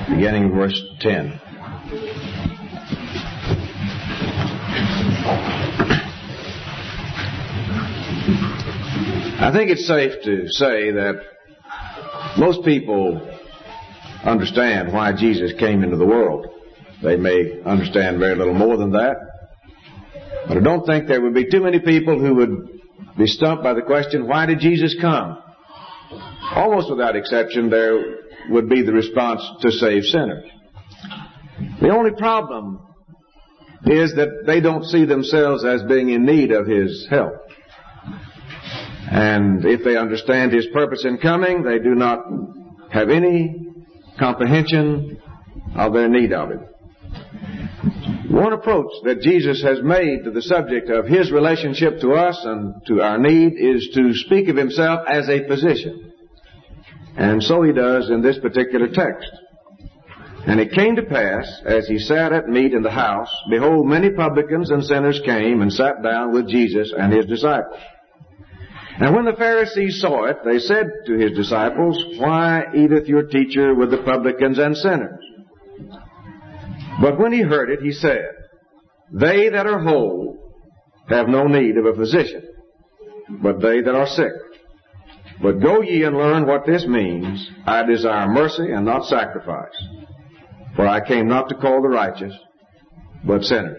beginning of verse 10. I think it's safe to say that most people understand why Jesus came into the world. They may understand very little more than that. But I don't think there would be too many people who would be stumped by the question, why did Jesus come? Almost without exception, there would be the response, to save sinners. The only problem is that they don't see themselves as being in need of His help. And if they understand His purpose in coming, they do not have any comprehension of their need of Him. One approach that Jesus has made to the subject of His relationship to us and to our need is to speak of Himself as a physician. And so He does in this particular text. And it came to pass, as He sat at meat in the house, behold, many publicans and sinners came and sat down with Jesus and His disciples. And when the Pharisees saw it, they said to His disciples, why eateth your teacher with the publicans and sinners? But when He heard it, He said, they that are whole have no need of a physician, but they that are sick. But go ye and learn what this means. I desire mercy and not sacrifice. For I came not to call the righteous, but sinners.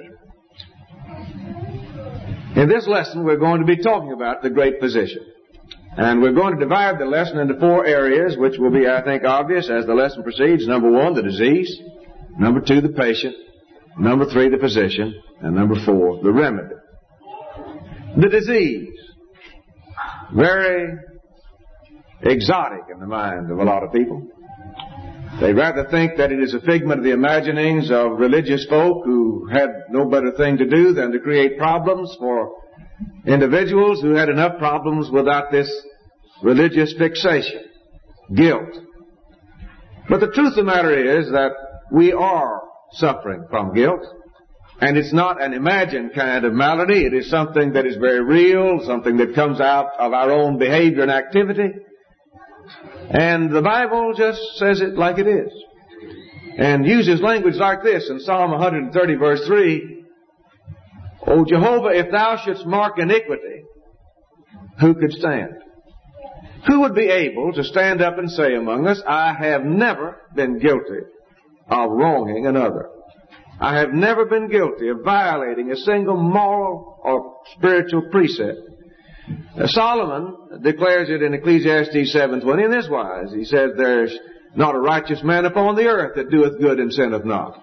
In this lesson, we're going to be talking about the great physician. And we're going to divide the lesson into 4 areas, which will be, I think, obvious as the lesson proceeds. Number 1, the disease. Number 2, the patient. Number 3, the physician. And number 4, the remedy. The disease. Very exotic in the mind of a lot of people. They rather think that it is a figment of the imaginings of religious folk who had no better thing to do than to create problems for individuals who had enough problems without this religious fixation, guilt. But the truth of the matter is that we are suffering from guilt, and it's not an imagined kind of malady. It is something that is very real, something that comes out of our own behavior and activity. And the Bible just says it like it is. And uses language like this in Psalm 130 verse 3. O Jehovah, if thou shouldst mark iniquity, who could stand? Who would be able to stand up and say among us, I have never been guilty of wronging another. I have never been guilty of violating a single moral or spiritual precept. Solomon declares it in Ecclesiastes 7:20 in this wise. He says, there's not a righteous man upon the earth that doeth good and sinneth not.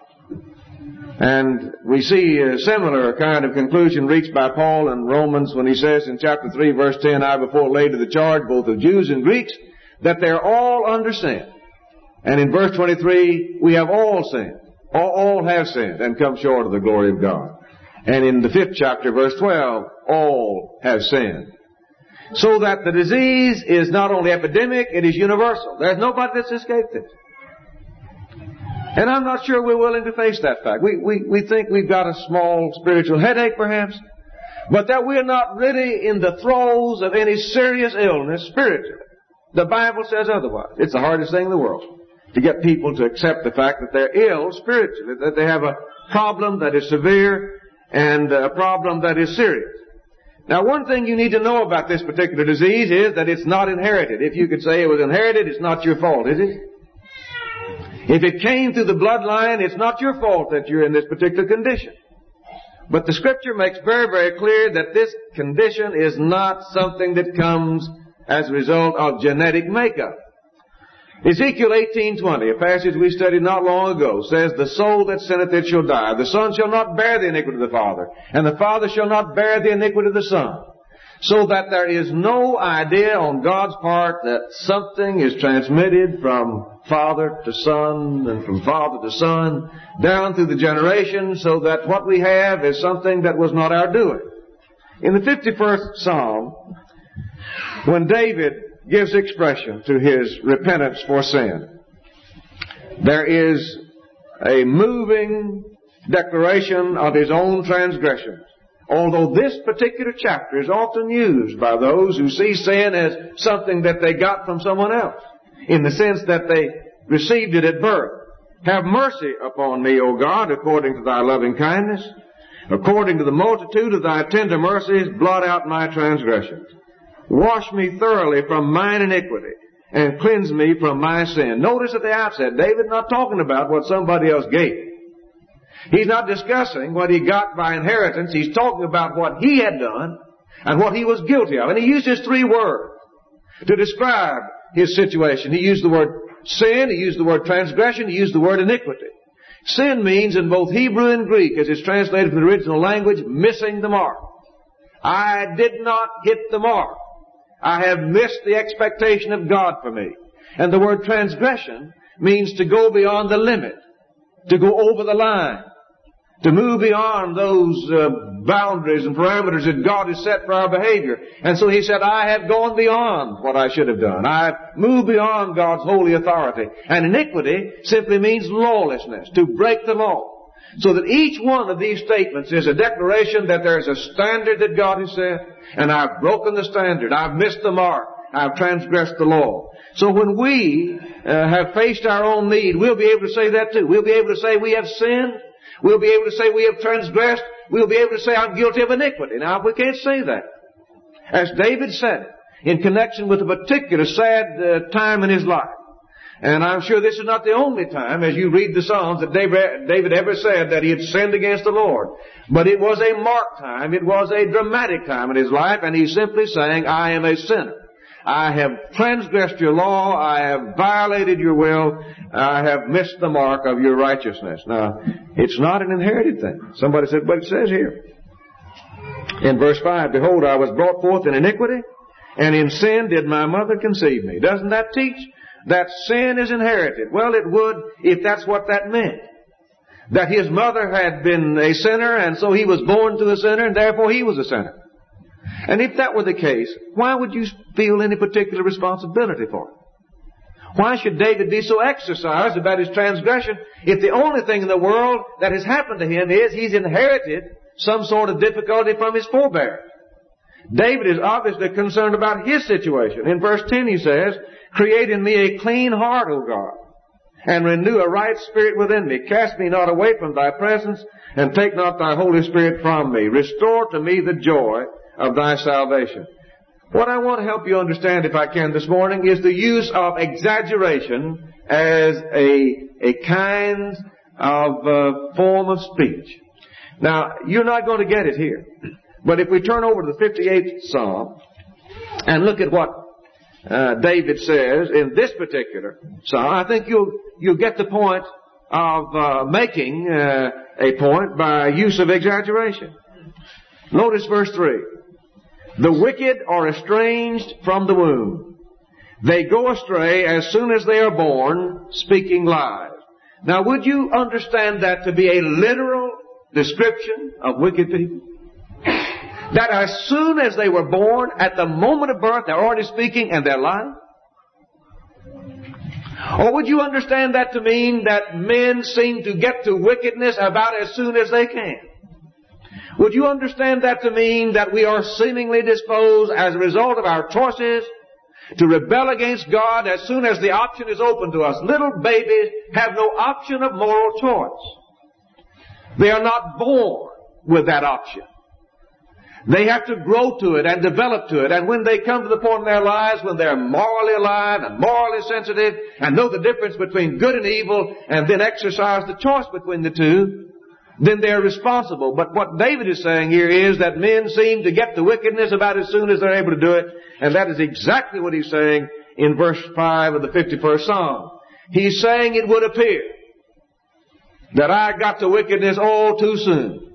And we see a similar kind of conclusion reached by Paul in Romans when he says in chapter 3 verse 10, I before laid to the charge both of Jews and Greeks that they're all under sin. And in verse 23, we have all sinned. All have sinned and come short of the glory of God. And in the 5th chapter, verse 12, all have sinned. So that the disease is not only epidemic, it is universal. There's nobody that's escaped it. And I'm not sure we're willing to face that fact. We think we've got a small spiritual headache, perhaps, but that we're not really in the throes of any serious illness spiritually. The Bible says otherwise. It's the hardest thing in the world to get people to accept the fact that they're ill spiritually, that they have a problem that is severe and a problem that is serious. Now, one thing you need to know about this particular disease is that it's not inherited. If you could say it was inherited, it's not your fault, is it? If it came through the bloodline, it's not your fault that you're in this particular condition. But the Scripture makes very, very clear that this condition is not something that comes as a result of genetic makeup. Ezekiel 18:20, a passage we studied not long ago, says, the soul that sinneth it shall die. The son shall not bear the iniquity of the father, and the father shall not bear the iniquity of the son. So that there is no idea on God's part that something is transmitted from father to son and from father to son down through the generations, so that what we have is something that was not our doing. In the 51st Psalm, when David gives expression to his repentance for sin, there is a moving declaration of his own transgressions. Although this particular chapter is often used by those who see sin as something that they got from someone else, in the sense that they received it at birth. Have mercy upon me, O God, according to thy loving kindness. According to the multitude of thy tender mercies, blot out my transgressions. Wash me thoroughly from mine iniquity, and cleanse me from my sin. Notice at the outset, David not talking about what somebody else gave. He's not discussing what he got by inheritance. He's talking about what he had done and what he was guilty of. And he uses 3 words to describe his situation. He used the word sin, he used the word transgression, he used the word iniquity. Sin means in both Hebrew and Greek, as it's translated from the original language, missing the mark. I did not hit the mark. I have missed the expectation of God for me. And the word transgression means to go beyond the limit, to go over the line, to move beyond those boundaries and parameters that God has set for our behavior. And so he said, I have gone beyond what I should have done. I have moved beyond God's holy authority. And iniquity simply means lawlessness, to break the law. So that each one of these statements is a declaration that there is a standard that God has set, and I've broken the standard. I've missed the mark. I've transgressed the law. So when we have faced our own need, we'll be able to say that too. We'll be able to say we have sinned. We'll be able to say we have transgressed. We'll be able to say I'm guilty of iniquity. Now, we can't say that, as David said, in connection with a particular sad time in his life. And I'm sure this is not the only time, as you read the Psalms, that David ever said that he had sinned against the Lord. But it was a marked time. It was a dramatic time in his life, and he's simply saying, I am a sinner. I have transgressed your law. I have violated your will. I have missed the mark of your righteousness. Now, it's not an inherited thing. Somebody said, but it says here in verse 5, Behold, I was brought forth in iniquity, and in sin did my mother conceive me. Doesn't that teach that sin is inherited? Well, it would if that's what that meant. That his mother had been a sinner, and so he was born to a sinner, and therefore he was a sinner. And if that were the case, why would you feel any particular responsibility for it? Why should David be so exercised about his transgression if the only thing in the world that has happened to him is he's inherited some sort of difficulty from his forebears? David is obviously concerned about his situation. In verse 10 he says, Create in me a clean heart, O God, and renew a right spirit within me. Cast me not away from thy presence, and take not thy Holy Spirit from me. Restore to me the joy of thy salvation. What I want to help you understand, if I can, this morning, is the use of exaggeration as a kind of form of speech. Now, you're not going to get it here. But if we turn over to the 58th Psalm and look at what David says in this particular psalm, I think you'll get the point of making a point by use of exaggeration. Notice verse 3. The wicked are estranged from the womb. They go astray as soon as they are born, speaking lies. Now, would you understand that to be a literal description of wicked people? That as soon as they were born, at the moment of birth, they're already speaking and they're lying? Or would you understand that to mean that men seem to get to wickedness about as soon as they can? Would you understand that to mean that we are seemingly disposed as a result of our choices to rebel against God as soon as the option is open to us? Little babies have no option of moral choice. They are not born with that option. They have to grow to it and develop to it. And when they come to the point in their lives when they're morally alive and morally sensitive and know the difference between good and evil and then exercise the choice between the two, then they're responsible. But what David is saying here is that men seem to get to wickedness about as soon as they're able to do it. And that is exactly what he's saying in verse 5 of the 51st Psalm. He's saying it would appear that I got to wickedness all too soon.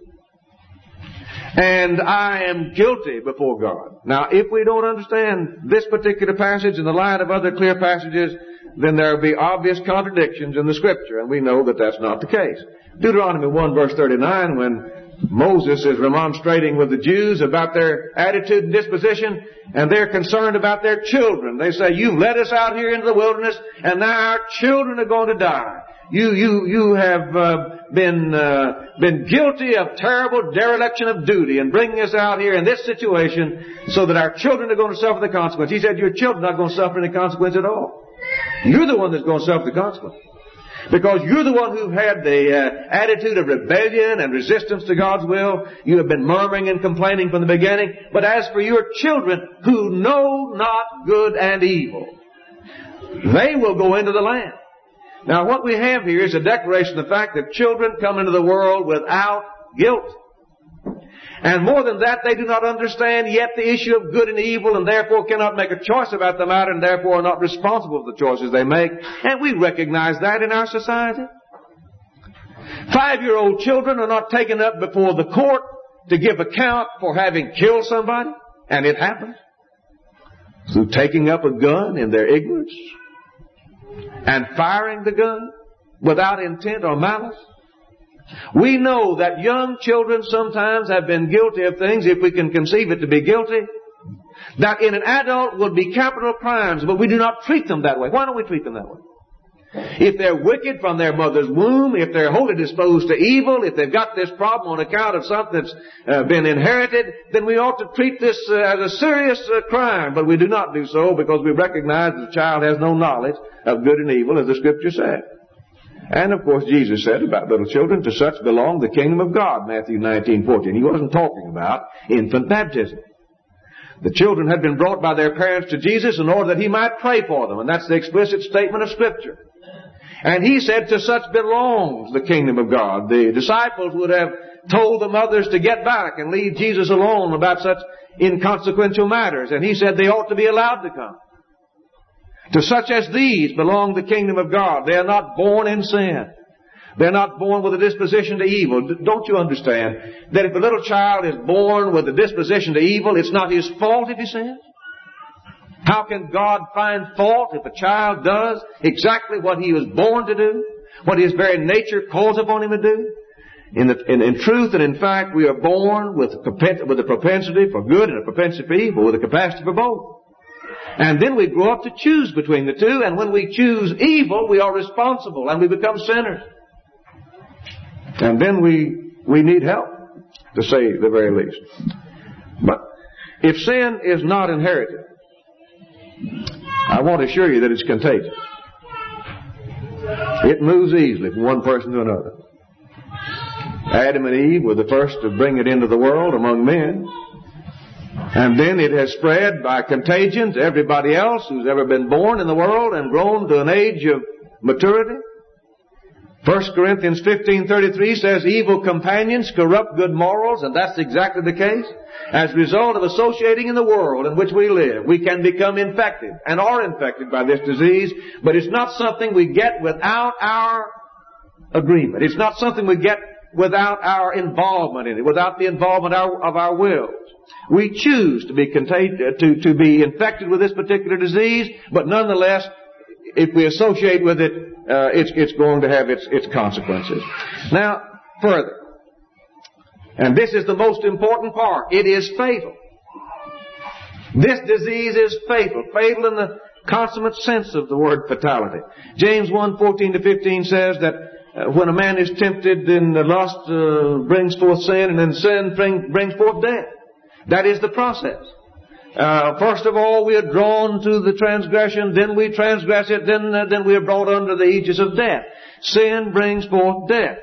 And I am guilty before God. Now, if we don't understand this particular passage in the light of other clear passages, then there will be obvious contradictions in the Scripture, and we know that that's not the case. Deuteronomy 1 verse 39, when Moses is remonstrating with the Jews about their attitude and disposition, and they're concerned about their children. They say, you've led us out here into the wilderness, and now our children are going to die. You have been guilty of terrible dereliction of duty and bringing us out here in this situation so that our children are going to suffer the consequence. He said, your children are not going to suffer any consequence at all. You're the one that's going to suffer the consequence. Because you're the one who've had the attitude of rebellion and resistance to God's will. You have been murmuring and complaining from the beginning. But as for your children who know not good and evil, they will go into the land. Now what we have here is a declaration of the fact that children come into the world without guilt. And more than that, they do not understand yet the issue of good and evil, and therefore cannot make a choice about the matter, and therefore are not responsible for the choices they make. And we recognize that in our society. 5-year-old children are not taken up before the court to give account for having killed somebody, and it happens through taking up a gun in their ignorance and firing the gun without intent or malice. We know that young children sometimes have been guilty of things, if we can conceive it to be guilty, that in an adult would be capital crimes, but we do not treat them that way. Why don't we treat them that way? If they're wicked from their mother's womb, if they're wholly disposed to evil, if they've got this problem on account of something that's been inherited, then we ought to treat this as a serious crime. But we do not do so because we recognize that the child has no knowledge of good and evil, as the Scripture said. And of course Jesus said about little children, to such belong the kingdom of God, Matthew 19:14. He wasn't talking about infant baptism. The children had been brought by their parents to Jesus in order that He might pray for them. And that's the explicit statement of Scripture. And He said, to such belongs the kingdom of God. The disciples would have told the mothers to get back and leave Jesus alone about such inconsequential matters. And He said they ought to be allowed to come. To such as these belong the kingdom of God. They are not born in sin. They're not born with a disposition to evil. Don't you understand that if a little child is born with a disposition to evil, it's not his fault if he sins? How can God find fault if a child does exactly what he was born to do, what his very nature calls upon him to do? In truth and in fact, we are born with a propensity for good and a propensity for evil, with a capacity for both. And then we grow up to choose between the two, and when we choose evil, we are responsible, and we become sinners. And then we need help, to say the very least. But if sin is not inherited, I want to assure you that it's contagious. It moves easily from one person to another. Adam and Eve were the first to bring it into the world among men. And then it has spread by contagion to everybody else who's ever been born in the world and grown to an age of maturity. 1 Corinthians 15:33 says, evil companions corrupt good morals, and that's exactly the case. As a result of associating in the world in which we live, we can become infected and are infected by this disease, but it's not something we get without our agreement. It's not something we get without our involvement in it, without the involvement of our wills. We choose to be to be infected with this particular disease, but nonetheless, if we associate with it, it's going to have its consequences. Now, further, and this is the most important part, it is fatal. This disease is fatal. Fatal in the consummate sense of the word fatality. James 1:14-15 says that when a man is tempted, then the lust brings forth sin, and then sin brings forth death. That is the process. First of all, we are drawn to the transgression, then we transgress it, then we are brought under the aegis of death. Sin brings forth death.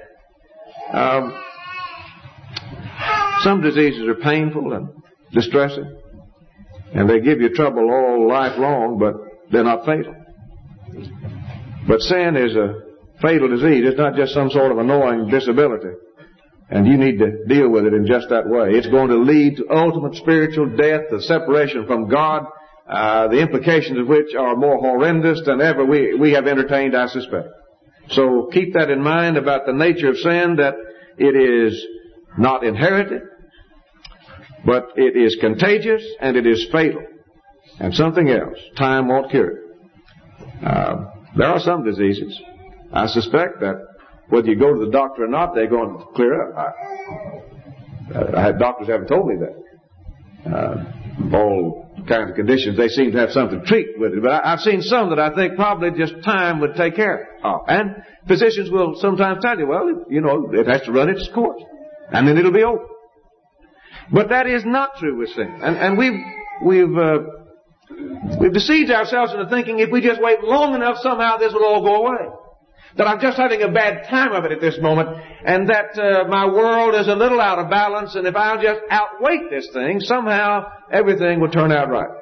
Some diseases are painful and distressing, and they give you trouble all life long, but they're not fatal. But sin is a fatal disease. It's not just some sort of annoying disability. And you need to deal with it in just that way. It's going to lead to ultimate spiritual death, the separation from God, the implications of which are more horrendous than ever we have entertained, I suspect. So keep that in mind about the nature of sin, that it is not inherited, but it is contagious and it is fatal. And something else, time won't cure it. There are some diseases, I suspect, that whether you go to the doctor or not, they're going to clear up. Doctors haven't told me that. All kinds of conditions, they seem to have something to treat with it. But I've seen some that I think probably just time would take care of. And physicians will sometimes tell you, well, it has to run its course. And then it'll be over. But that is not true with sin. And we've deceived ourselves into thinking if we just wait long enough, somehow this will all go away. that I'm just having a bad time of it at this moment, and that my world is a little out of balance, and if I'll just outweight this thing, somehow everything will turn out right.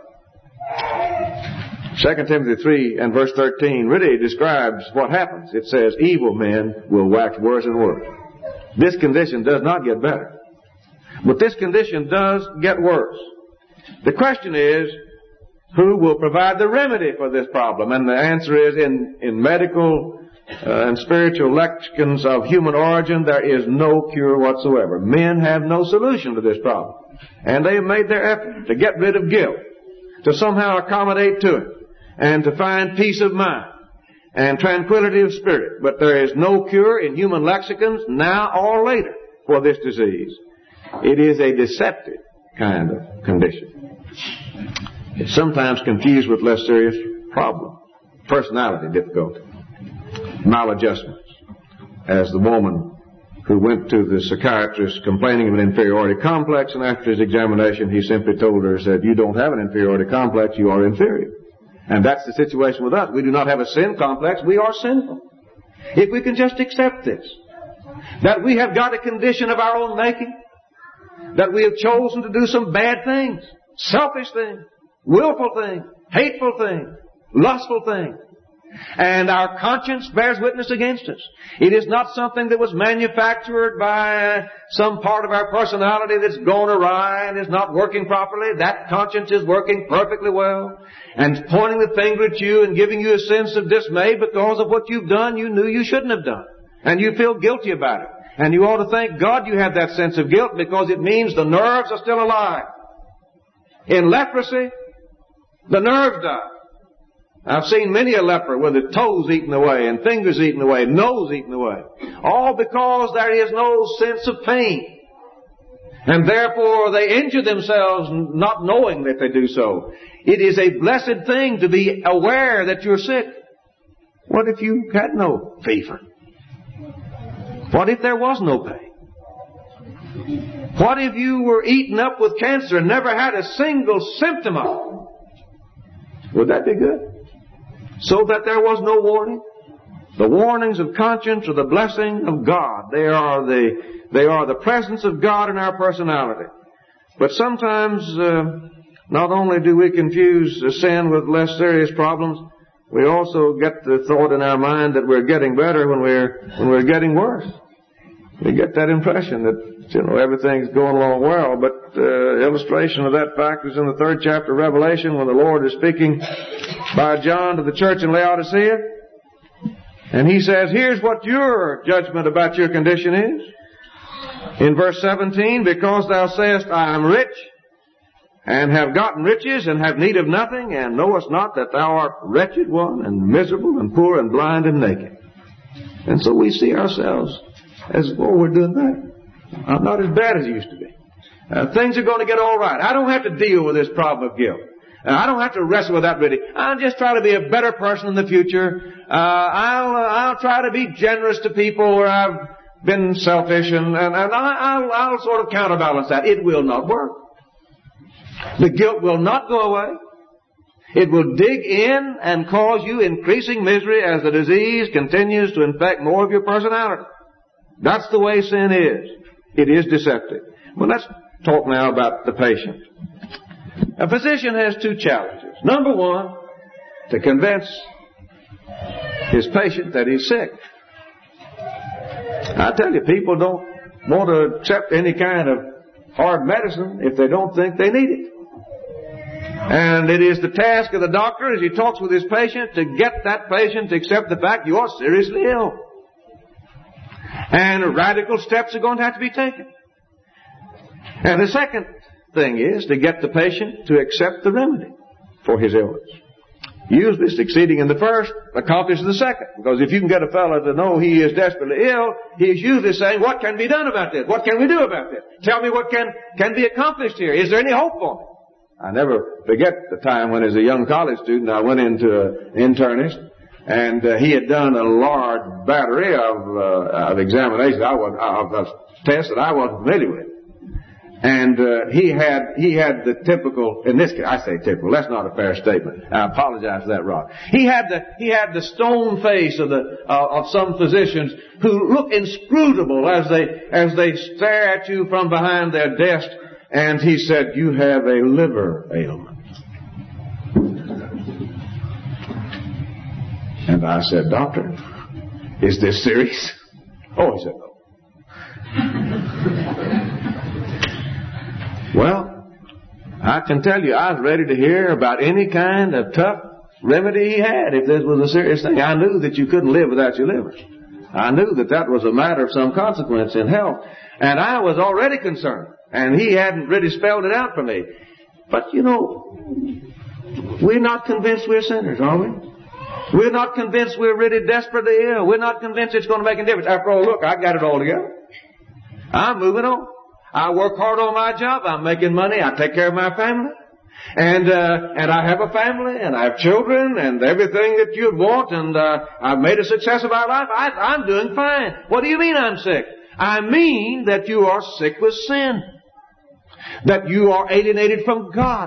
2 Timothy 3 and verse 13 really describes what happens. It says, evil men will wax worse and worse. This condition does not get better, but this condition does get worse. The question is, who will provide the remedy for this problem? And the answer is, in medical and spiritual lexicons of human origin, there is no cure whatsoever. Men have no solution to this problem. And they have made their effort to get rid of guilt, to somehow accommodate to it, and to find peace of mind and tranquility of spirit. But there is no cure in human lexicons, now or later, for this disease. It is a deceptive kind of condition. It's sometimes confused with less serious problems. Personality difficulty, maladjustments. As the woman who went to the psychiatrist complaining of an inferiority complex, and after his examination he simply told her, said, you don't have an inferiority complex, you are inferior. And that's the situation with us. We do not have a sin complex, we are sinful. If we can just accept this, that we have got a condition of our own making, that we have chosen to do some bad things, selfish things, willful things, hateful things, lustful things, and our conscience bears witness against us. It is not something that was manufactured by some part of our personality that's gone awry and is not working properly. That conscience is working perfectly well and pointing the finger at you and giving you a sense of dismay because of what you've done you knew you shouldn't have done. And you feel guilty about it. And you ought to thank God you have that sense of guilt, because it means the nerves are still alive. In leprosy, the nerves die. I've seen many a leper with the toes eaten away and fingers eaten away, nose eaten away. All because there is no sense of pain. And therefore they injure themselves not knowing that they do so. It is a blessed thing to be aware that you're sick. What if you had no fever? What if there was no pain? What if you were eaten up with cancer and never had a single symptom of it? Would that be good? So that there was no warning? The warnings of conscience are the blessing of God. They are the presence of God in our personality. But sometimes, not only do we confuse sin with less serious problems, we also get the thought in our mind that we're getting better when we're getting worse. We get that impression that, everything's going along well, but illustration of that fact is in the 3rd chapter of Revelation, when the Lord is speaking by John to the church in Laodicea. And he says, here's what your judgment about your condition is. In verse 17, because thou sayest, I am rich, and have gotten riches, and have need of nothing, and knowest not that thou art wretched one, and miserable, and poor, and blind, and naked. And so we see ourselves as, we're doing better. I'm not as bad as it used to be. Things are going to get all right. I don't have to deal with this problem of guilt. I don't have to wrestle with that really. I'll just try to be a better person in the future. I'll try to be generous to people where I've been selfish, and I'll sort of counterbalance that. It will not work. The guilt will not go away. It will dig in and cause you increasing misery as the disease continues to infect more of your personality. That's the way sin is. It is deceptive. Well, let's talk now about the patient. A physician has 2 challenges. Number 1, to convince his patient that he's sick. I tell you, people don't want to accept any kind of hard medicine if they don't think they need it. And it is the task of the doctor as he talks with his patient to get that patient to accept the fact you are seriously ill. And radical steps are going to have to be taken. And the second thing is to get the patient to accept the remedy for his illness. Usually succeeding in the first accomplishes the second. Because if you can get a fellow to know he is desperately ill, he is usually saying, what can be done about this? What can we do about this? Tell me what can be accomplished here. Is there any hope for me? I never forget the time when as a young college student I went into an internist, and he had done a large battery of examinations, of tests that I wasn't familiar with. And he had the typical, in this case, I say typical, that's not a fair statement. I apologize for that, Rob. He had the stone face of some physicians who look inscrutable as they stare at you from behind their desk. And he said, "You have a liver ailment." And I said, "Doctor, is this serious?" Oh, he said, "No." Well, I can tell you, I was ready to hear about any kind of tough remedy he had if this was a serious thing. I knew that you couldn't live without your liver. I knew that that was a matter of some consequence in health. And I was already concerned. And he hadn't really spelled it out for me. But, you know, we're not convinced we're sinners, are we? We're not convinced we're really desperately ill. We're not convinced it's going to make a difference. After all, look, I got it all together. I'm moving on. I work hard on my job. I'm making money. I take care of my family. And I have a family, and I have children, and everything that you'd want, and I've made a success of my life. I'm doing fine. What do you mean I'm sick? I mean that you are sick with sin. That you are alienated from God.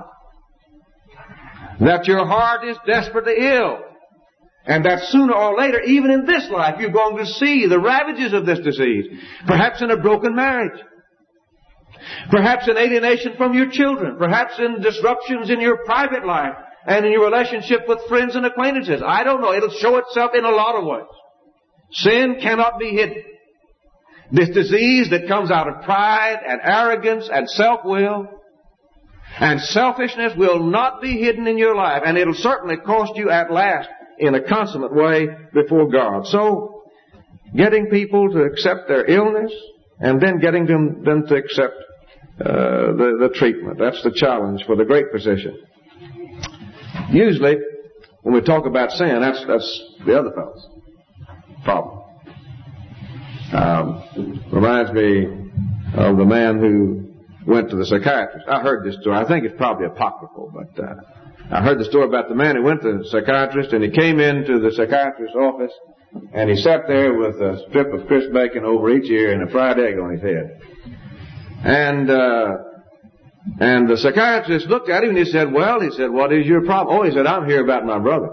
That your heart is desperately ill. And that sooner or later, even in this life, you're going to see the ravages of this disease. Perhaps in a broken marriage. Perhaps in alienation from your children. Perhaps in disruptions in your private life and in your relationship with friends and acquaintances. I don't know. It'll show itself in a lot of ways. Sin cannot be hidden. This disease that comes out of pride and arrogance and self-will and selfishness will not be hidden in your life. And it'll certainly cost you at last in a consummate way before God. So, getting people to accept their illness and then getting them to accept the treatment. That's the challenge for the great physician. Usually, when we talk about sin, that's the other fellow's problem. Reminds me of the man who went to the psychiatrist. I heard this story. I think it's probably apocryphal, but I heard the story about the man who went to the psychiatrist, and he came into the psychiatrist's office, and he sat there with a strip of crisp bacon over each ear and a fried egg on his head. And the psychiatrist looked at him and he said, "Well," he said, "what is your problem?" "Oh," he said, "I'm here about my brother."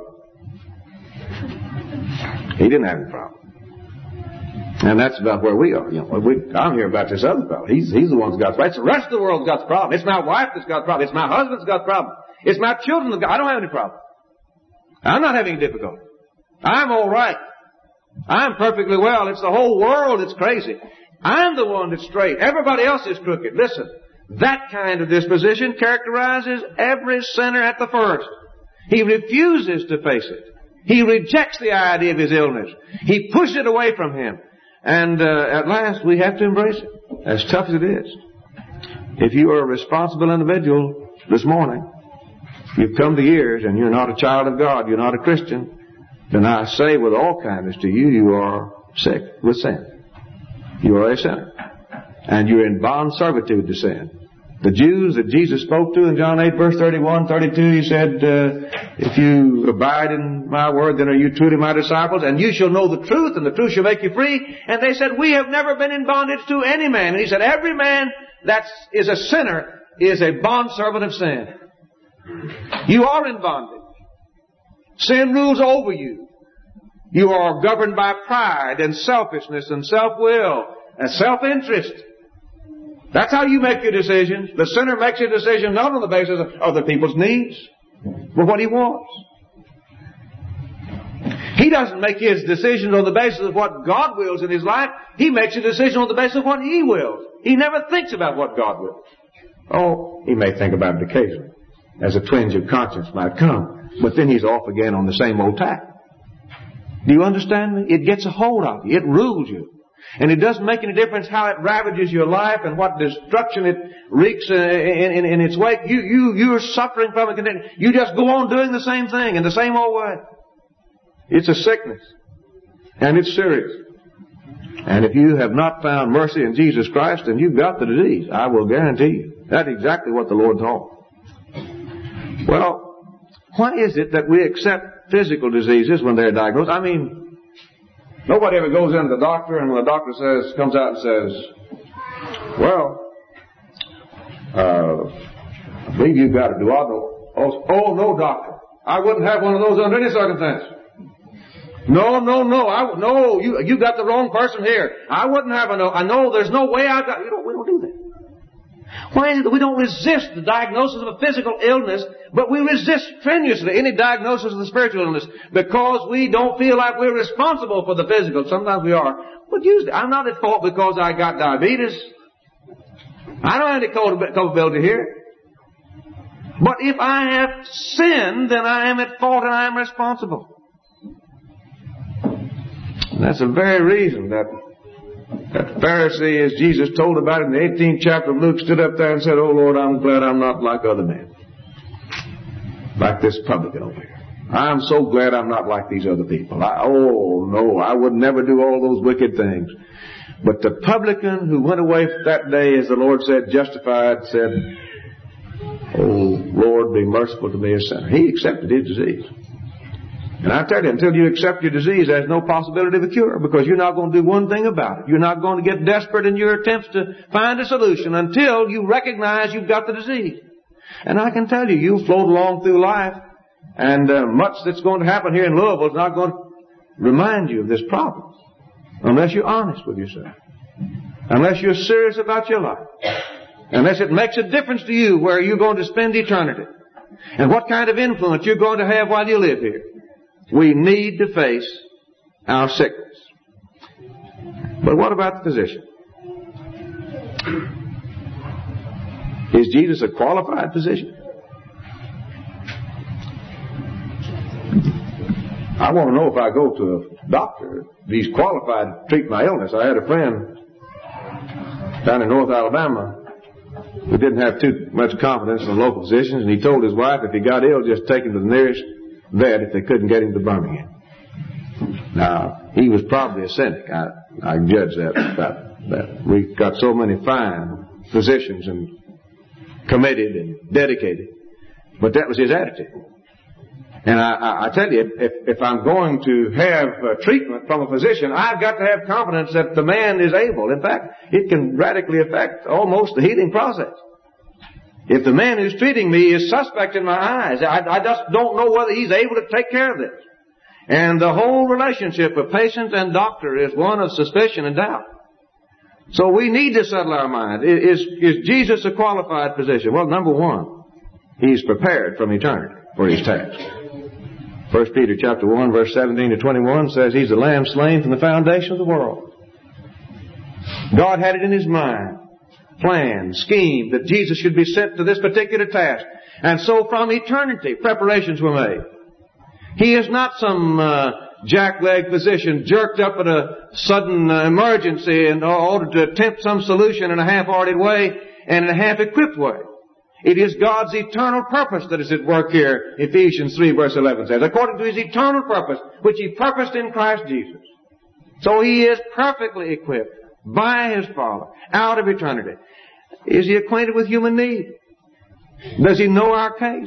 He didn't have any problem. And that's about where we are. You know, I'm here about this other fellow. He's the one that's got the problem. It's the rest of the world's got the problem. It's my wife that's got the problem. It's my husband's got the problem. It's my children that's got. I don't have any problem. I'm not having any difficulty. I'm all right. I'm perfectly well. It's the whole world that's crazy. I'm the one that's straight. Everybody else is crooked. Listen, that kind of disposition characterizes every sinner at the first. He refuses to face it. He rejects the idea of his illness. He pushes it away from him. And at last, we have to embrace it, as tough as it is. If you are a responsible individual this morning, you've come to years and you're not a child of God, you're not a Christian, then I say with all kindness to you, you are sick with sin. You are a sinner. And you're in bond servitude to sin. The Jews that Jesus spoke to in John 8, verse 31, 32, he said, "If you abide in my word, then are you truly my disciples, and you shall know the truth, and the truth shall make you free." And they said, "We have never been in bondage to any man." And he said, "Every man that is a sinner is a bondservant of sin." You are in bondage. Sin rules over you. You are governed by pride and selfishness and self-will and self-interest. That's how you make your decisions. The sinner makes a decision not on the basis of other people's needs, but what he wants. He doesn't make his decisions on the basis of what God wills in his life. He makes a decision on the basis of what he wills. He never thinks about what God wills. Oh, he may think about it occasionally, as a twinge of conscience might come, but then he's off again on the same old tack. Do you understand me? It gets a hold of you. It rules you. And it doesn't make any difference how it ravages your life and what destruction it wreaks in its wake. You're suffering from it. You just go on doing the same thing in the same old way. It's a sickness. And it's serious. And if you have not found mercy in Jesus Christ, then you've got the disease. I will guarantee you. That's exactly what the Lord taught. Well, why is it that we accept physical diseases when they're diagnosed? I mean, nobody ever goes into the doctor and when the doctor comes out and says, "Well, I believe you've got a duodenal ulcer. Oh, no, doctor. I wouldn't have one of those under any circumstance. No. No, you got the wrong person here. I wouldn't have I know there's no way I got, we don't do that. Why is it that we don't resist the diagnosis of a physical illness, but we resist strenuously any diagnosis of the spiritual illness? Because we don't feel like we're responsible for the physical. Sometimes we are. But usually, I'm not at fault because I got diabetes. I don't have any culpability here. But if I have sinned, then I am at fault and I am responsible. And that's the very reason that Pharisee, as Jesus told about it in the 18th chapter of Luke, stood up there and said, "Oh Lord, I'm glad I'm not like other men. Like this publican over here. I'm so glad I'm not like these other people. I would never do all those wicked things." But the publican who went away that day, as the Lord said, justified, said, "Oh Lord, be merciful to me, a sinner." He accepted his disease. And I tell you, until you accept your disease, there's no possibility of a cure, because you're not going to do one thing about it. You're not going to get desperate in your attempts to find a solution until you recognize you've got the disease. And I can tell you, you'll float along through life, and much that's going to happen here in Louisville is not going to remind you of this problem, unless you're honest with yourself, unless you're serious about your life, unless it makes a difference to you where you're going to spend eternity, and what kind of influence you're going to have while you live here. We need to face our sickness. But what about the physician? Is Jesus a qualified physician? I want to know if I go to a doctor, if he's qualified to treat my illness. I had a friend down in North Alabama who didn't have too much confidence in the local physicians, and he told his wife if he got ill, just take him to the nearest vet if they couldn't get him to Birmingham. Now, he was probably a cynic. I judge that. We've got so many fine physicians and committed and dedicated. But that was his attitude. And I tell you, if I'm going to have treatment from a physician, I've got to have confidence that the man is able. In fact, it can radically affect almost the healing process. If the man who's treating me is suspect in my eyes, I just don't know whether he's able to take care of this. And the whole relationship of patient and doctor is one of suspicion and doubt. So we need to settle our mind. Is Jesus a qualified physician? Well, number one, he's prepared from eternity for his task. 1 Peter chapter 1, verse 17 to 21 says he's the lamb slain from the foundation of the world. God had it in his mind, plan, scheme, that Jesus should be sent to this particular task. And so from eternity, preparations were made. He is not some jackleg physician jerked up at a sudden emergency in order to attempt some solution in a half-hearted way and in a half-equipped way. It is God's eternal purpose that is at work here, Ephesians 3 verse 11 says, according to his eternal purpose, which he purposed in Christ Jesus. So he is perfectly equipped by his Father out of eternity. Is he acquainted with human need? Does he know our case?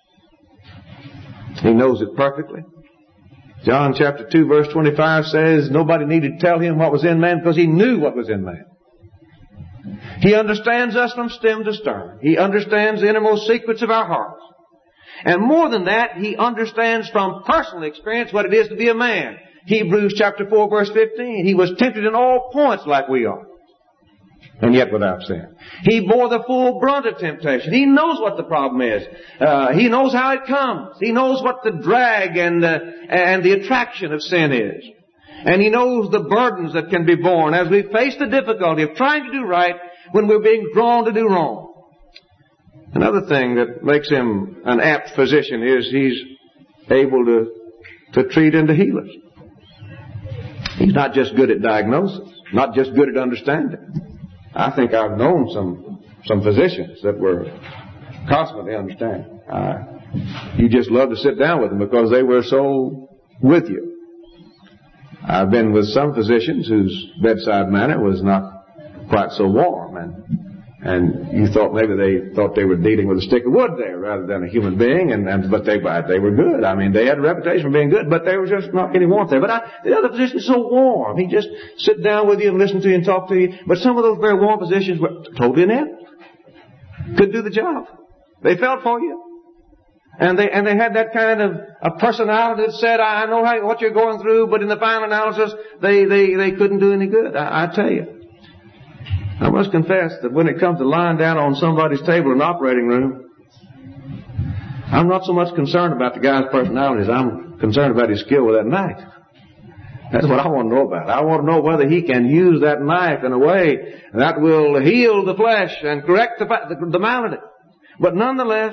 He knows it perfectly. John chapter 2 verse 25 says nobody needed to tell him what was in man because he knew what was in man. He understands us from stem to stern. He understands the innermost secrets of our hearts. And more than that, he understands from personal experience what it is to be a man. Hebrews chapter 4 verse 15. He was tempted in all points like we are, and yet without sin. He bore the full brunt of temptation. He knows what the problem is. He knows how it comes. He knows what the drag and the attraction of sin is. And he knows the burdens that can be borne as we face the difficulty of trying to do right when we're being drawn to do wrong. Another thing that makes him an apt physician is he's able to treat and to heal us. He's not just good at diagnosis, not just good at understanding. I think I've known some physicians that were constantly understanding. You just love to sit down with them because they were so with you. I've been with some physicians whose bedside manner was not quite so warm, and you thought maybe they thought they were dealing with a stick of wood there rather than a human being, but they were good. I mean, they had a reputation for being good, but there was just not any warmth there. But the other physician is so warm. He just sit down with you and listen to you and talk to you. But some of those very warm physicians were totally inept. could do the job. They felt for you. And they had that kind of a personality that said, I know what you're going through, but in the final analysis, they couldn't do any good. I tell you. I must confess that when it comes to lying down on somebody's table in the operating room, I'm not so much concerned about the guy's personality as I'm concerned about his skill with that knife. That's what I want to know about. I want to know whether he can use that knife in a way that will heal the flesh and correct the malady. But nonetheless,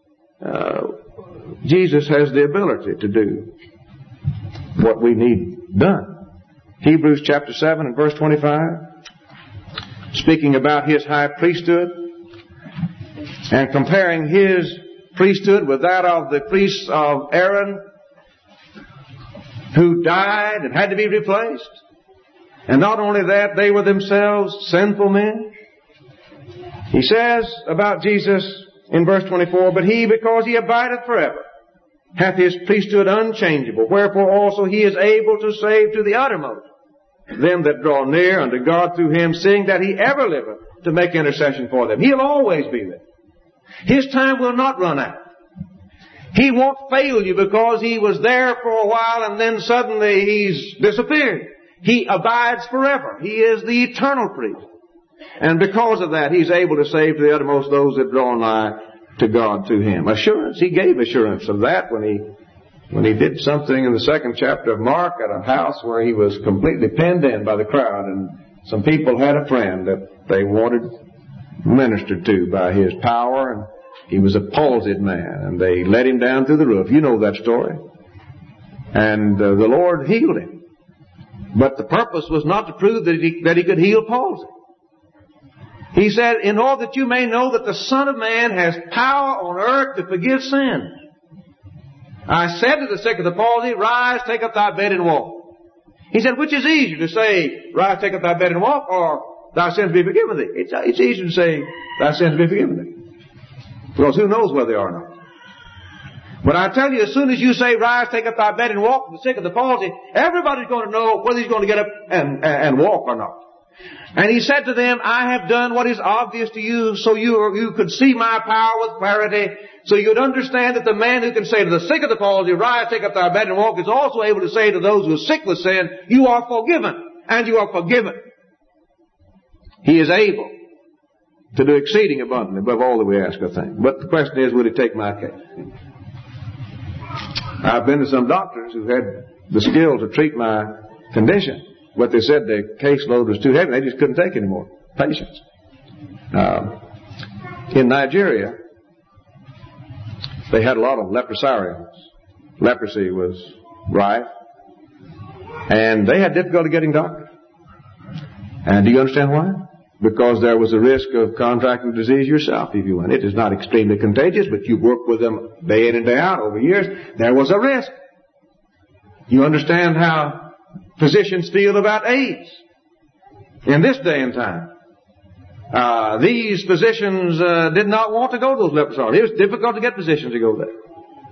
Jesus has the ability to do what we need done. Hebrews chapter 7 and verse 25, speaking about His high priesthood and comparing His priesthood with that of the priests of Aaron, who died and had to be replaced. And not only that, they were themselves sinful men. He says about Jesus in verse 24, but He, because He abideth forever, hath His priesthood unchangeable, wherefore also He is able to save to the uttermost them that draw near unto God through Him, seeing that He ever liveth to make intercession for them. He'll always be there. His time will not run out. He won't fail you because He was there for a while and then suddenly He's disappeared. He abides forever. He is the eternal priest. And because of that, He's able to save to the uttermost those that draw nigh to God through Him. Assurance. He gave assurance of that when He did something in the 2nd chapter of Mark at a house where He was completely penned in by the crowd, and some people had a friend that they wanted ministered to by His power, and he was a palsied man, and they let Him down through the roof. You know that story. And the Lord healed him. But the purpose was not to prove that he could heal palsy. He said, in order that you may know that the Son of Man has power on earth to forgive sin. I said to the sick of the palsy, rise, take up thy bed and walk. He said, which is easier to say, rise, take up thy bed and walk, or thy sins be forgiven thee? It's easier to say, thy sins be forgiven thee. Because who knows whether they are or not. But I tell you, as soon as you say, rise, take up thy bed and walk, the sick of the palsy, everybody's going to know whether he's going to get up and walk or not. And He said to them, I have done what is obvious to you, so you could see my power with clarity, so you'd understand that the man who can say to the sick of the palsy, rise, take up thy bed and walk, is also able to say to those who are sick with sin, you are forgiven, and you are forgiven. He is able to do exceeding abundantly above all that we ask or think. But the question is, would He take my case? I've been to some doctors who had the skill to treat my condition, but they said the caseload was too heavy. They just couldn't take any more patients. In Nigeria, they had a lot of leprosariums. Leprosy was rife, and they had difficulty getting doctors. And do you understand why? Because there was a risk of contracting the disease yourself if you went. It is not extremely contagious, but you work with them day in and day out over years. There was a risk. You understand how physicians feel about AIDS in this day and time. These physicians did not want to go to those leprosariums. It was difficult to get physicians to go there.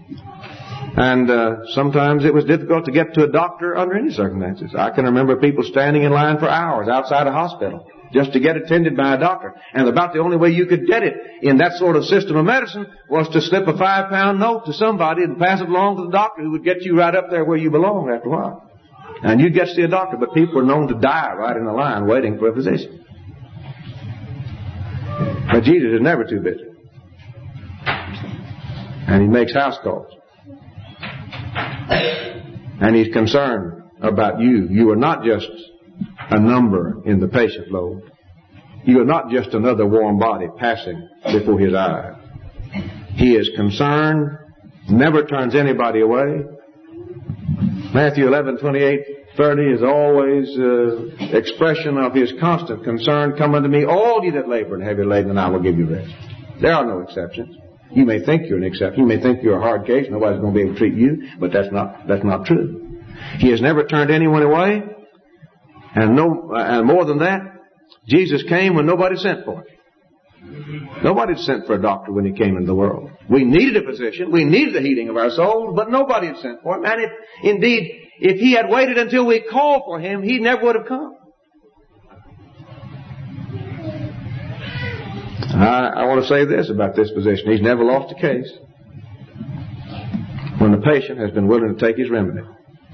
And sometimes it was difficult to get to a doctor under any circumstances. I can remember people standing in line for hours outside a hospital just to get attended by a doctor. And about the only way you could get it in that sort of system of medicine was to slip a 5-pound note to somebody and pass it along to the doctor, who would get you right up there where you belong after a while. And you'd get to see a doctor, but people were known to die right in the line waiting for a physician. But Jesus is never too busy. And He makes house calls. And He's concerned about you. You are not just a number in the patient load. You are not just another warm body passing before His eyes. He is concerned, never turns anybody away. Matthew 11:28-30 is always expression of His constant concern. Come unto me, all ye that labor and heavy laden, and I will give you rest. There are no exceptions. You may think you're an exception. You may think you're a hard case. Nobody's going to be able to treat you, but that's not true. He has never turned anyone away. And more than that, Jesus came when nobody sent for Him. Nobody sent for a doctor when He came into the world. We needed a physician. We needed the healing of our souls, but nobody had sent for Him. And indeed, if He had waited until we called for Him, He never would have come. I want to say this about this physician. He's never lost a case when the patient has been willing to take his remedy.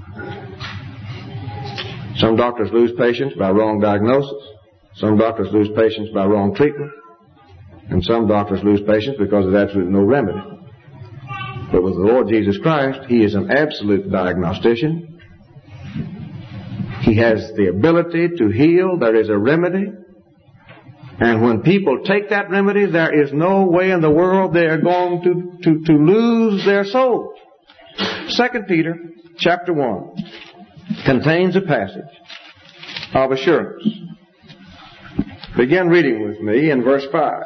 Some doctors lose patients by wrong diagnosis. Some doctors lose patients by wrong treatment. And some doctors lose patients because there's absolutely no remedy. But with the Lord Jesus Christ, He is an absolute diagnostician. He has the ability to heal. There is a remedy. And when people take that remedy, there is no way in the world they are going to lose their souls. 2 Peter chapter 1 contains a passage of assurance. Begin reading with me in verse 5.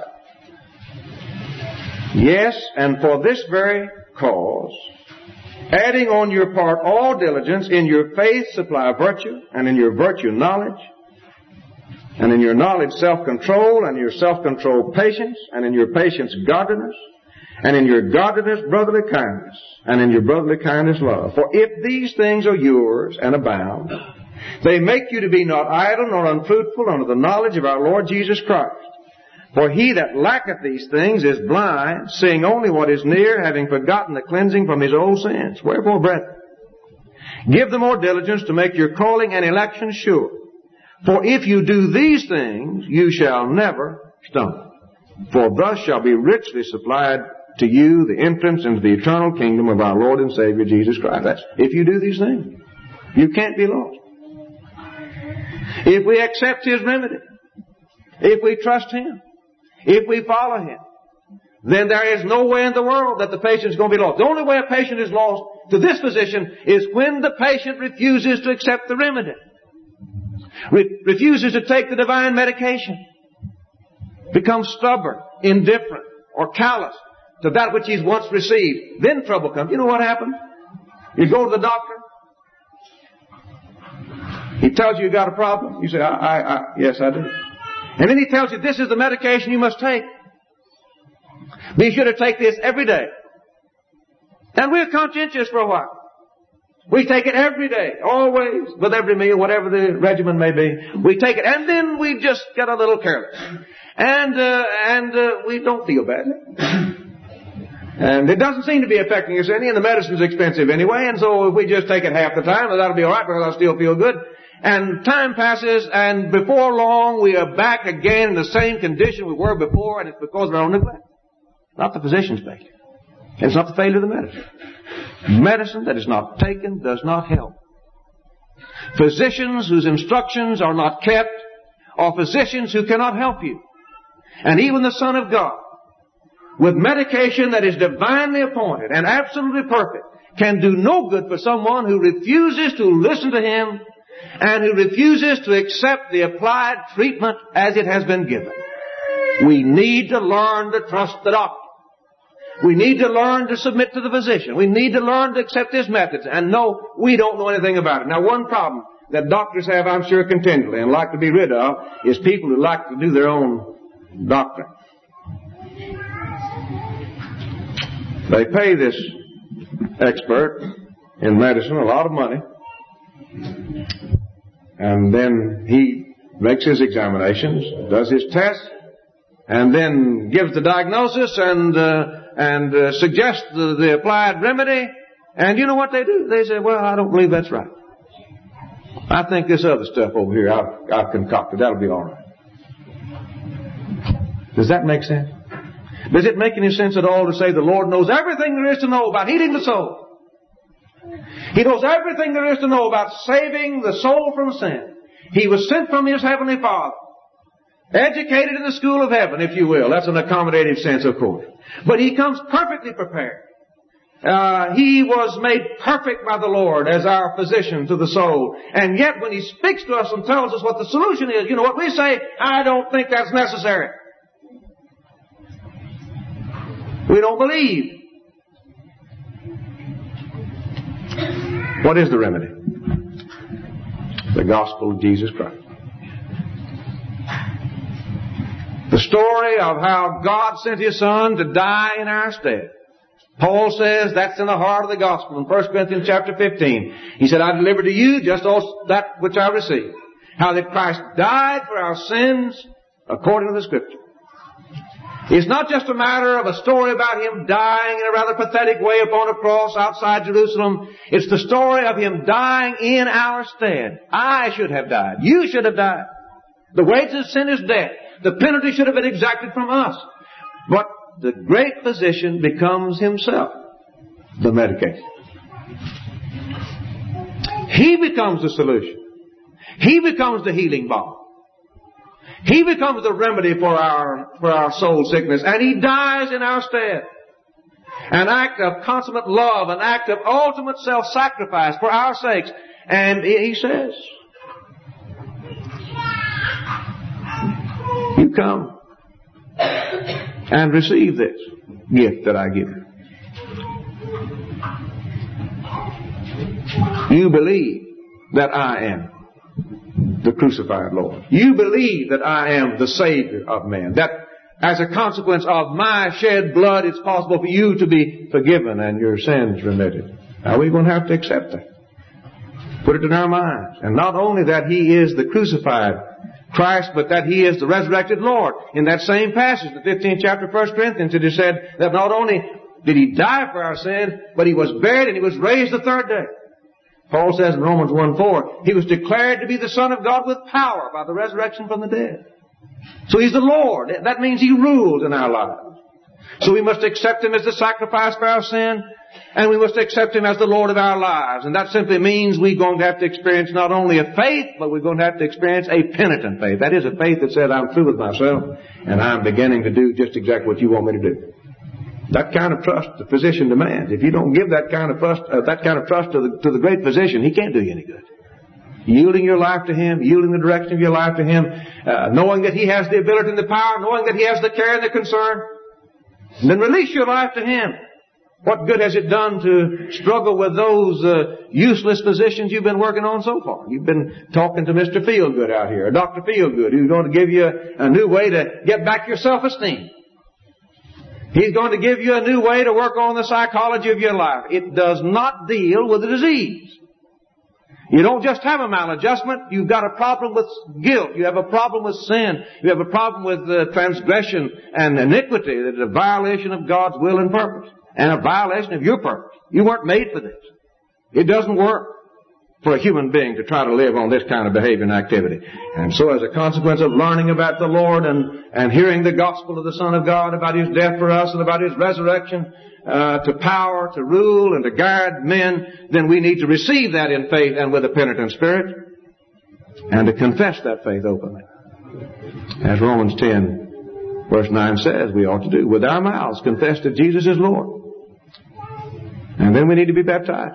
Yes, and for this very cause, adding on your part all diligence, in your faith supply virtue, and in your virtue knowledge, and in your knowledge self-control, and in your self-control patience, and in your patience godliness, and in your godliness brotherly kindness, and in your brotherly kindness love. For if these things are yours and abound, they make you to be not idle nor unfruitful unto the knowledge of our Lord Jesus Christ. For he that lacketh these things is blind, seeing only what is near, having forgotten the cleansing from his old sins. Wherefore, brethren, give the more diligence to make your calling and election sure. For if you do these things, you shall never stumble. For thus shall be richly supplied to you the entrance into the eternal kingdom of our Lord and Savior Jesus Christ. That's if you do these things. You can't be lost. If we accept His remedy, if we trust Him, if we follow Him, then there is no way in the world that the patient is going to be lost. The only way a patient is lost to this physician is when the patient refuses to accept the remedy. Refuses to take the divine medication. Becomes stubborn, indifferent, or callous to that which he's once received. Then trouble comes. You know what happened? You go to the doctor. He tells you got a problem. You say, yes, I do. And then he tells you this is the medication you must take. Be sure to take this every day. And we're conscientious for a while. We take it every day, always, with every meal, whatever the regimen may be. We take it, and then we just get a little careless. And we don't feel bad. And it doesn't seem to be affecting us any, and the medicine's expensive anyway, and so if we just take it half the time, well, that'll be alright because I'll still feel good. And time passes, and before long, we are back again in the same condition we were before, and it's because of our own neglect. Not the physician's failure. It's not the failure of the medicine. Medicine that is not taken does not help. Physicians whose instructions are not kept are physicians who cannot help you. And even the Son of God, with medication that is divinely appointed and absolutely perfect, can do no good for someone who refuses to listen to Him and who refuses to accept the applied treatment as it has been given. We need to learn to trust the doctor. We need to learn to submit to the physician. We need to learn to accept his methods. And no, we don't know anything about it. Now, one problem that doctors have, I'm sure, continually and like to be rid of is people who like to do their own doctoring. They pay this expert in medicine a lot of money, and then he makes his examinations, does his tests, and then gives the diagnosis and suggests the applied remedy. And you know what they do? They say, well, I don't believe that's right. I think this other stuff over here I've concocted, that'll be all right. Does that make sense? Does it make any sense at all to say the Lord knows everything there is to know about healing the soul? He knows everything there is to know about saving the soul from sin. He was sent from His Heavenly Father. Educated in the school of heaven, if you will. That's an accommodative sense, of course. But He comes perfectly prepared. He was made perfect by the Lord as our physician to the soul. And yet when He speaks to us and tells us what the solution is, you know what we say? I don't think that's necessary. We don't believe. What is the remedy? The gospel of Jesus Christ. The story of how God sent His Son to die in our stead. Paul says that's in the heart of the gospel in 1 Corinthians chapter 15. He said, I delivered to you just that which I received. How that Christ died for our sins according to the Scripture. It's not just a matter of a story about Him dying in a rather pathetic way upon a cross outside Jerusalem. It's the story of Him dying in our stead. I should have died. You should have died. The wages of sin is death. The penalty should have been exacted from us. But the great physician becomes Himself the medication. He becomes the solution. He becomes the healing balm. He becomes the remedy for our soul sickness, and He dies in our stead. An act of consummate love, an act of ultimate self-sacrifice for our sakes. And He says, you come and receive this gift that I give you. You believe that I am the crucified Lord. You believe that I am the Savior of men. That as a consequence of my shed blood, it's possible for you to be forgiven and your sins remitted. Now we're going to have to accept that. Put it in our minds. And not only that He is the crucified Christ, but that He is the resurrected Lord. In that same passage, the 15th chapter of 1 Corinthians, it is said that not only did He die for our sin, but He was buried and He was raised the third day. Paul says in Romans 1:4, He was declared to be the Son of God with power by the resurrection from the dead. So He's the Lord. That means He rules in our lives. So we must accept Him as the sacrifice for our sin, and we must accept Him as the Lord of our lives. And that simply means we're going to have to experience not only a faith, but we're going to have to experience a penitent faith. That is a faith that says, I'm through with myself, and I'm beginning to do just exactly what you want me to do. That kind of trust the physician demands. If you don't give that kind of trust to the great physician, he can't do you any good. Yielding your life to Him, yielding the direction of your life to Him, knowing that He has the ability and the power, knowing that He has the care and the concern, and then release your life to Him. What good has it done to struggle with those useless physicians you've been working on so far? You've been talking to Mr. Feelgood out here, or Dr. Feelgood, who's going to give you a new way to get back your self-esteem. He's going to give you a new way to work on the psychology of your life. It does not deal with the disease. You don't just have a maladjustment. You've got a problem with guilt. You have a problem with sin. You have a problem with transgression and iniquity. That is a violation of God's will and purpose. And a violation of your purpose. You weren't made for this. It doesn't work for a human being to try to live on this kind of behavior and activity. And so as a consequence of learning about the Lord and hearing the gospel of the Son of God, about His death for us and about His resurrection, to power, to rule, and to guide men, then we need to receive that in faith and with a penitent spirit, and to confess that faith openly. As Romans 10 verse 9 says we ought to do. With our mouths confess that Jesus is Lord. And then we need to be baptized.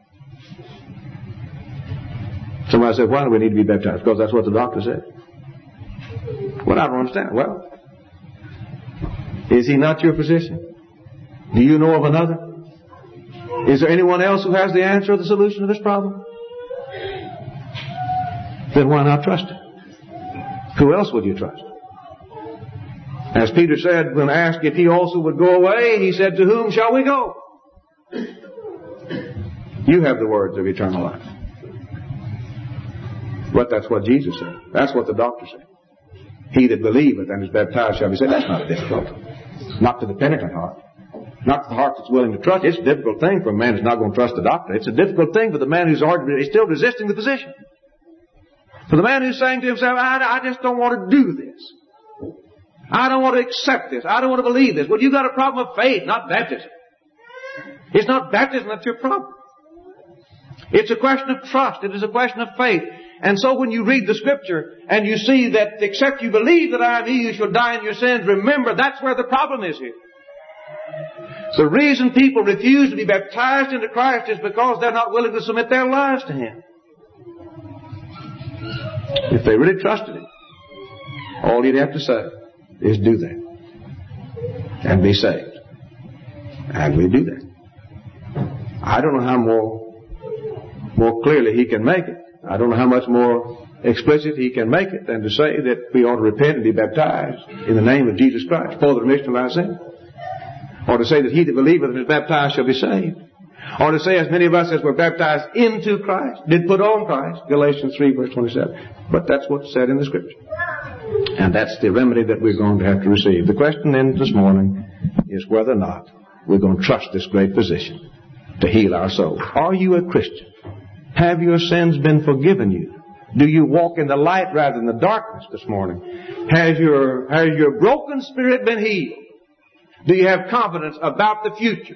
Somebody said, why do we need to be baptized? Because that's what the doctor said. Well, I don't understand. Well, is He not your physician? Do you know of another? Is there anyone else who has the answer or the solution to this problem? Then why not trust Him? Who else would you trust? As Peter said when asked if he also would go away, he said, to whom shall we go? You have the words of eternal life. But that's what Jesus said. That's what the doctor said. He that believeth and is baptized shall be saved. That's not difficult. Not to the penitent heart. Not to the heart that's willing to trust. It's a difficult thing for a man who's not going to trust the doctor. It's a difficult thing for the man who's still resisting the physician. For the man who's saying to himself, I just don't want to do this. I don't want to accept this. I don't want to believe this. Well, you've got a problem of faith, not baptism. It's not baptism that's your problem. It's a question of trust. It is a question of faith. And so when you read the Scripture and you see that except you believe that I am He, you shall die in your sins, remember that's where the problem is here. The reason people refuse to be baptized into Christ is because they're not willing to submit their lives to Him. If they really trusted Him, all you'd have to say is do that and be saved. And we do that. I don't know how more clearly He can make it. I don't know how much more explicit He can make it than to say that we ought to repent and be baptized in the name of Jesus Christ for the remission of our sins. Or to say that he that believeth and is baptized shall be saved. Or to say as many of us as were baptized into Christ did put on Christ. Galatians 3 verse 27. But that's what's said in the Scripture. And that's the remedy that we're going to have to receive. The question then this morning is whether or not we're going to trust this great physician to heal our souls. Are you a Christian? Have your sins been forgiven you? Do you walk in the light rather than the darkness this morning? Has your broken spirit been healed? Do you have confidence about the future?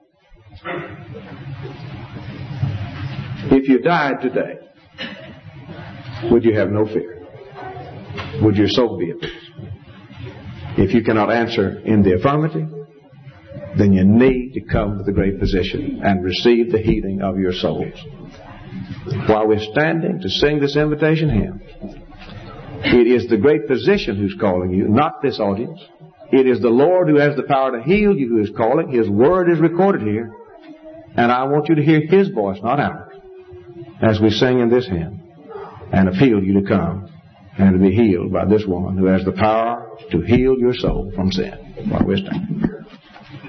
If you died today, would you have no fear? Would your soul be at peace? If you cannot answer in the affirmative, then you need to come to the great physician and receive the healing of your souls. While we're standing to sing this invitation hymn, it is the great physician who's calling you, not this audience. It is the Lord who has the power to heal you who is calling. His word is recorded here. And I want you to hear His voice, not ours, as we sing in this hymn, and appeal you to come and to be healed by this woman who has the power to heal your soul from sin. While we're standing.